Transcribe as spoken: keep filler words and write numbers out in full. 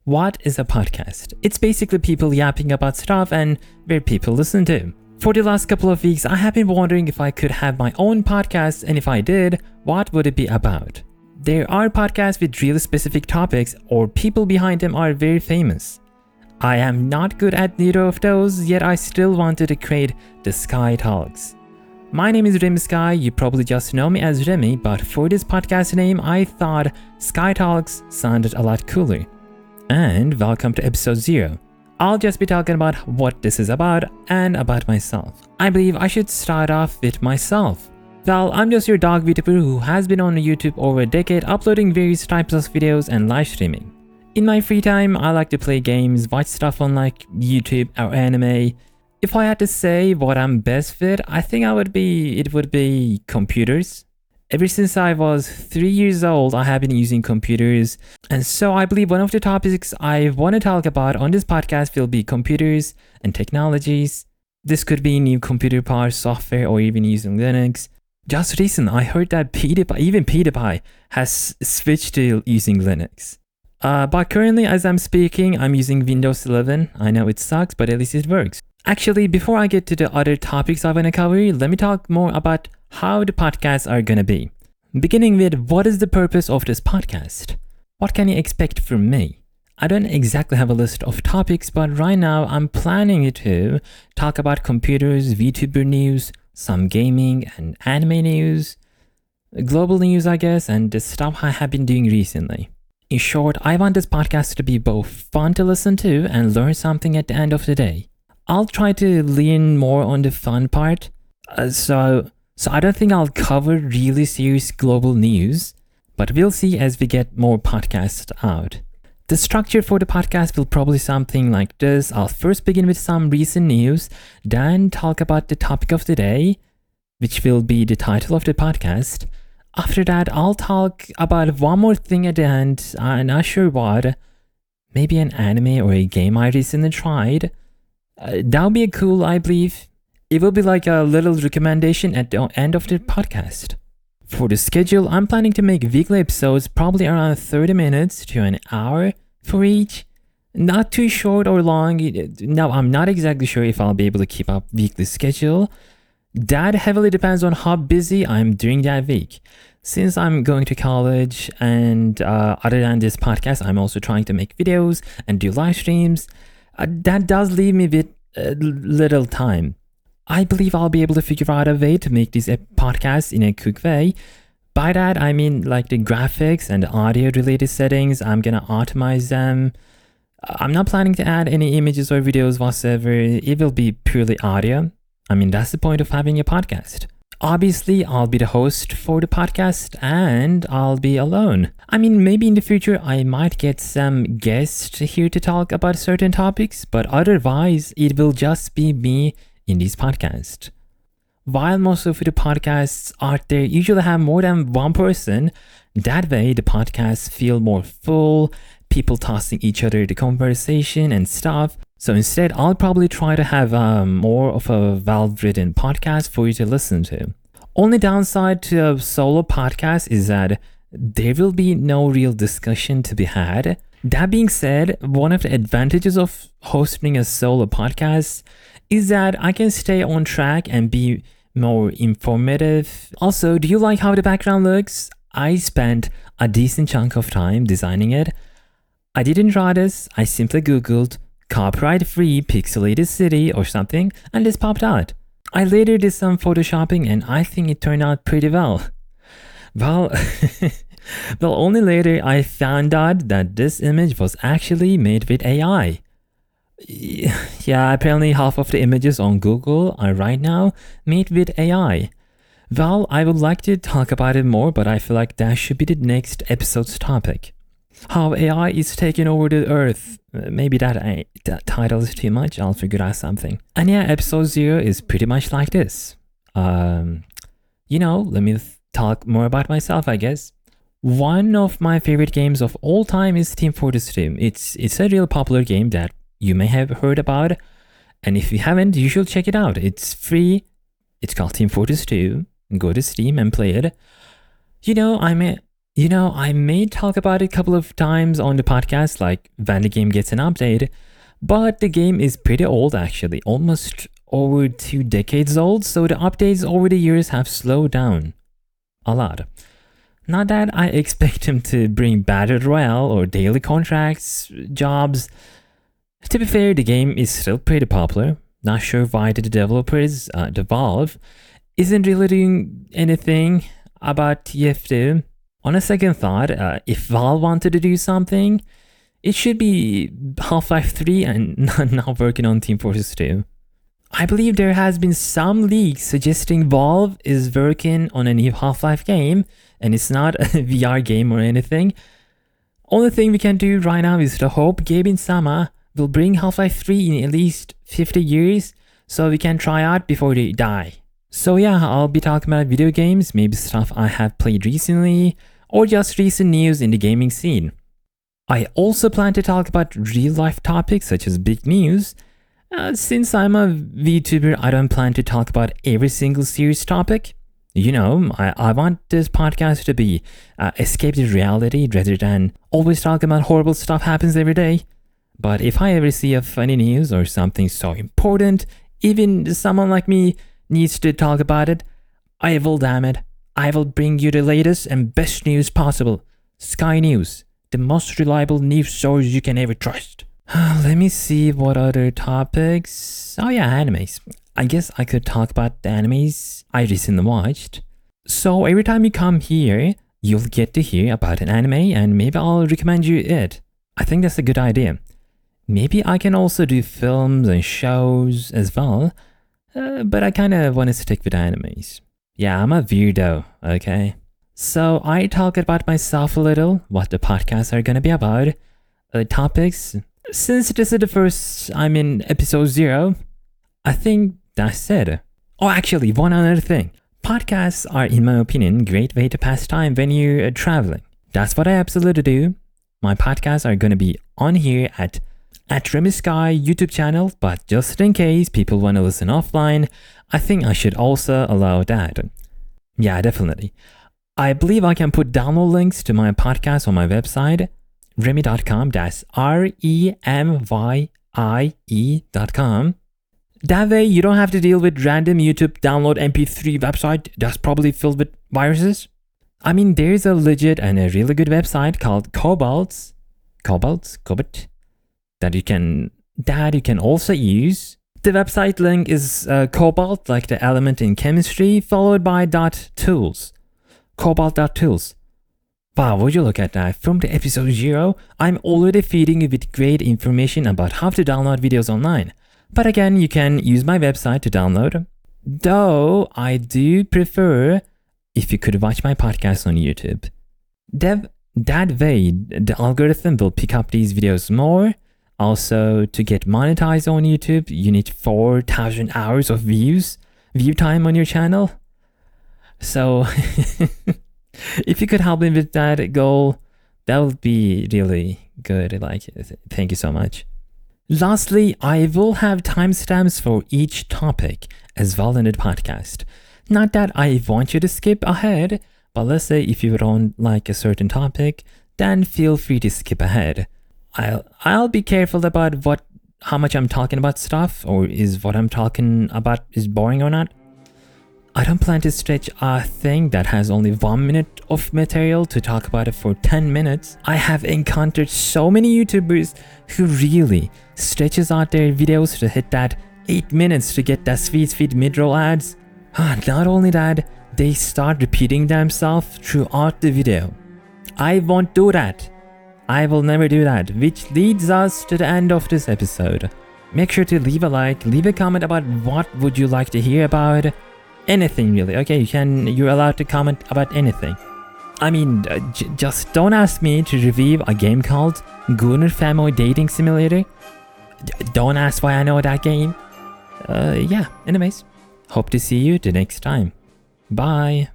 What is a podcast? It's basically people yapping about stuff and where people listen to. For the last couple of weeks, I have been wondering if I could have my own podcast, and if I did, what would it be about? There are podcasts with really specific topics, or people behind them are very famous. I am not good at neither of those, yet I still wanted to create the Sky Talks. My name is Remy Sky, you probably just know me as Remy, but for this podcast name, I thought Sky Talks sounded a lot cooler. And welcome to episode zero. I'll just be talking about what this is about and about myself. I believe I should start off with myself. Well, I'm just your dog VTuber who has been on YouTube over a decade uploading various types of videos and live streaming. In my free time, I like to play games, watch stuff on like YouTube or anime. If I had to say what I'm best with, I think I would be, it would be computers. Ever since I was three years old, I have been using computers. And so I believe one of the topics I want to talk about on this podcast will be computers and technologies. This could be new computer power software or even using Linux. Just recently, I heard that PewDiePie, even PewDiePie has switched to using Linux. Uh, but currently, as I'm speaking, I'm using Windows eleven. I know it sucks, but at least it works. Actually, before I get to the other topics I want to cover, let me talk more about how the podcasts are going to be. Beginning with, what is the purpose of this podcast? What can you expect from me? I don't exactly have a list of topics, but right now I'm planning to talk about computers, VTuber news, some gaming and anime news, global news, I guess, and the stuff I have been doing recently. In short, I want this podcast to be both fun to listen to and learn something at the end of the day. I'll try to lean more on the fun part, uh, so so I don't think I'll cover really serious global news, but we'll see as we get more podcasts out. The structure for the podcast will probably something like this. I'll first begin with some recent news, then talk about the topic of the day, which will be the title of the podcast. After that, I'll talk about one more thing at the end, I'm not sure what, maybe an anime or a game I recently tried. Uh, that would be cool, I believe. It will be like a little recommendation at the end of the podcast. For the schedule, I'm planning to make weekly episodes probably around thirty minutes to an hour for each. Not too short or long. Now, I'm not exactly sure if I'll be able to keep up weekly schedule. That heavily depends on how busy I'm during that week. Since I'm going to college and uh, other than this podcast, I'm also trying to make videos and do live streams. Uh, that does leave me with uh, little time. I believe I'll be able to figure out a way to make these podcasts in a quick way. By that, I mean like the graphics and the audio related settings, I'm gonna optimize them. I'm not planning to add any images or videos whatsoever. It will be purely audio. I mean, that's the point of having a podcast. Obviously, I'll be the host for the podcast and I'll be alone. I mean, maybe in the future, I might get some guests here to talk about certain topics, but otherwise, it will just be me in these podcasts. While most of the podcasts out there usually have more than one person, that way the podcasts feel more full, people tossing each other the conversation and stuff. So instead, I'll probably try to have um, more of a well-written podcast for you to listen to. Only downside to a solo podcast is that there will be no real discussion to be had. That being said, one of the advantages of hosting a solo podcast is that I can stay on track and be more informative. Also, do you like how the background looks? I spent a decent chunk of time designing it. I didn't draw this, I simply googled copyright-free pixelated city or something and this popped out. I later did some photoshopping and I think it turned out pretty well. Well, well, only later I found out that this image was actually made with A I. Yeah, apparently half of the images on Google are right now made with A I. Well, I would like to talk about it more, but I feel like that should be the next episode's topic. How A I is taking over the earth. Maybe that, uh, that title is too much, I'll figure out something. And yeah, episode zero is pretty much like this. Um, you know, let me th- talk more about myself, I guess. One of my favorite games of all time is Team Fortress two. It's, it's a real popular game that you may have heard about, and if you haven't, you should check it out. It's free. It's called Team Fortress two. Go to Steam and play it. You know, I'm a You know, I may talk about it a couple of times on the podcast, like when the game gets an update, but the game is pretty old actually, almost over two decades old, so the updates over the years have slowed down a lot. Not that I expect him to bring Battle Royale or daily contracts, jobs. To be fair, the game is still pretty popular. Not sure why the developers, uh, the Valve, isn't really doing anything about T F two. On a second thought, uh, if Valve wanted to do something, it should be Half-Life three and not working on Team Fortress two. I believe there has been some leaks suggesting Valve is working on a new Half-Life game, and it's not a V R game or anything. Only thing we can do right now is to hope Gabe and Sama will bring Half-Life three in at least fifty years, so we can try out before they die. So yeah, I'll be talking about video games, maybe stuff I have played recently, or just recent news in the gaming scene. I also plan to talk about real-life topics such as big news. Uh, since I'm a VTuber, I don't plan to talk about every single serious topic. You know, I, I want this podcast to be uh, escape the reality rather than always talk about horrible stuff happens every day. But if I ever see a funny news or something so important, even someone like me needs to talk about it, I will, damn it. I will bring you the latest and best news possible. Sky News, the most reliable news source you can ever trust. Let me see what other topics. Oh yeah, animes. I guess I could talk about the animes I recently watched. So every time you come here, you'll get to hear about an anime and maybe I'll recommend you it. I think that's a good idea. Maybe I can also do films and shows as well, uh, but I kind of want to stick with animes. Yeah, I'm a weirdo, okay? So I talk about myself a little, what the podcasts are gonna be about, uh, topics. Since this is the first, I'm in episode zero, I think that's it. Oh, actually, one other thing. Podcasts are, in my opinion, a great way to pass time when you're uh, traveling. That's what I absolutely do. My podcasts are gonna be on here at at Remy Sky YouTube channel, but just in case people want to listen offline, I think I should also allow that. Yeah, definitely. I believe I can put download links to my podcast on my website, remy dot com, that's R E M Y I E dot com. That way you don't have to deal with random YouTube download M P three website that's probably filled with viruses. I mean, there's a legit and a really good website called Cobalts, Cobalts, Cobalt, that you can that you can also use. The website link is uh, cobalt, like the element in chemistry, followed by dot tools. Cobalt dot tools. Wow, would you look at that? From the episode zero, I'm already feeding you with great information about how to download videos online. But again, you can use my website to download. Though I do prefer if you could watch my podcast on YouTube. That, that way, the algorithm will pick up these videos more. Also, to get monetized on YouTube, you need four thousand hours of views, view time on your channel. So, if you could help me with that goal, that would be really good. Like, thank you so much. Lastly, I will have timestamps for each topic as well in the podcast. Not that I want you to skip ahead, but let's say if you don't like a certain topic, then feel free to skip ahead. I'll I'll be careful about what how much I'm talking about stuff, or is what I'm talking about is boring or not. I don't plan to stretch a thing that has only one minute of material to talk about it for ten minutes. I have encountered so many YouTubers who really stretches out their videos to hit that eight minutes to get that sweet sweet mid-roll ads. Not only that, they start repeating themselves throughout the video. I won't do that. I will never do that, which leads us to the end of this episode. Make sure to leave a like, leave a comment about what would you like to hear about. Anything really, okay? You can, you're allowed to comment about anything. I mean, uh, j just don't ask me to review a game called Gooner Family Dating Simulator. D don't ask why I know that game. Uh, yeah, anyways. Hope to see you the next time. Bye.